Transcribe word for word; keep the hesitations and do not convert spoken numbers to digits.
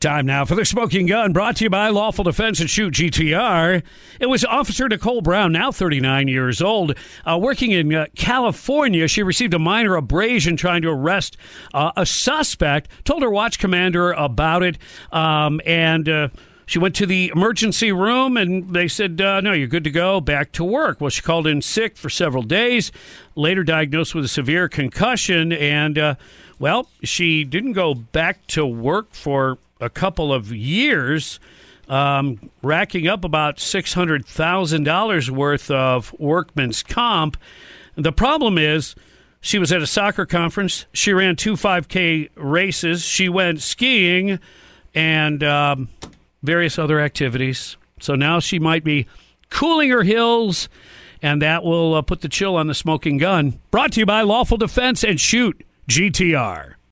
Time now for the Smoking Gun, brought to you by Lawful Defense and Shoot G T R. It was Officer Nicole Brown, now thirty-nine years old, uh, working in uh, California. She received a minor abrasion trying to arrest uh, a suspect, told her watch commander about it, um, and uh, she went to the emergency room, and they said, uh, no, you're good to go, back to work. Well, she called in sick for several days, later diagnosed with a severe concussion, and, uh, well, she didn't go back to work for a couple of years, um, racking up about six hundred thousand dollars worth of workman's comp. The problem is she was at a soccer conference. She ran two five K races. She went skiing and um, various other activities. So now she might be cooling her heels, and that will uh, put the chill on the Smoking Gun. Brought to you by Lawful Defense and Shoot G T R.